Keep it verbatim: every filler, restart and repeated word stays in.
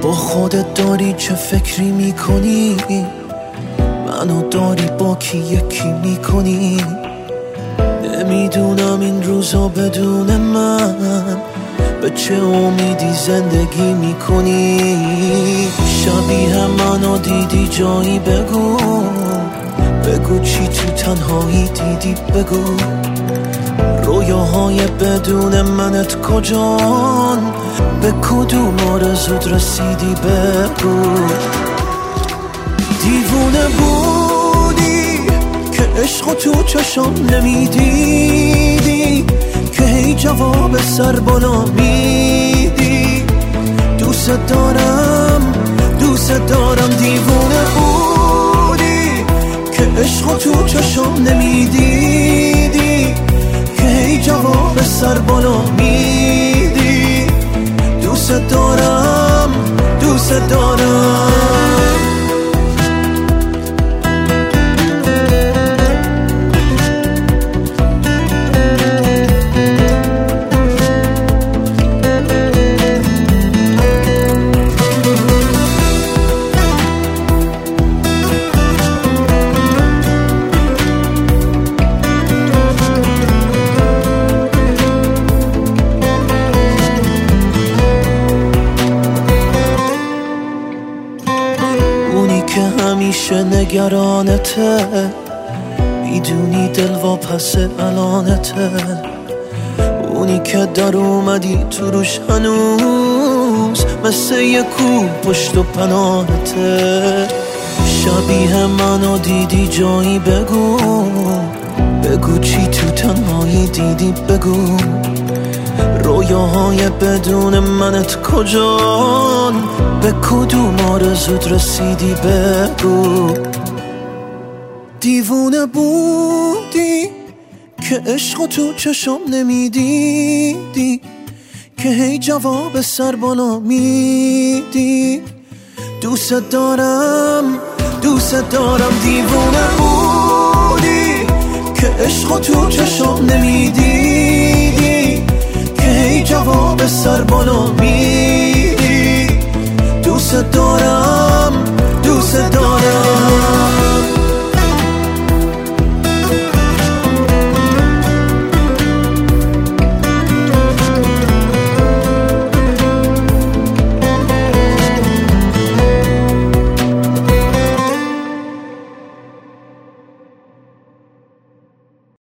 با خودت داری چه فکری میکنی؟ منو داری با کی یکی میکنی؟ نمیدونم این روزا بدون من به چه امیدی زندگی میکنی؟ شبیه منو دیدی جایی بگو، بگو چی تو تنهایی دیدی بگو. رویاهای بدون منت کجان؟ به کدوم آرزوت رسیدی بگو. دیوونه بودی که عشقو تو چشم نمیدیدی، که هی جواب سر بالا میدی. دوست دارم دوست دارم. دیوونه بودی که عشقو تو چشم نمیدیدی، که هی جواب سر بالا میدی. دوست دارم دوست دارم. که همیشه نگرانته، میدونی دل و پس الانته. اونی که در اومدی تو روش هنوز مثل یه کوه پشت و پناهته. شبیه منو دیدی جایی بگو، بگو چی تو تنهایی دیدی بگو. رویاهای بدون منت کجان؟ به کدوم آرزوت رسیدی بگو. دیوونه بودی که عشقو تو چشم نمیدیدی، که هی جواب سر بالا میدی. دوست دارم دوست دارم. دیوونه بودی که عشقو تو چشم نمیدیدی، که هی جواب سر بالا میدی. دوست دارم دوست دارم.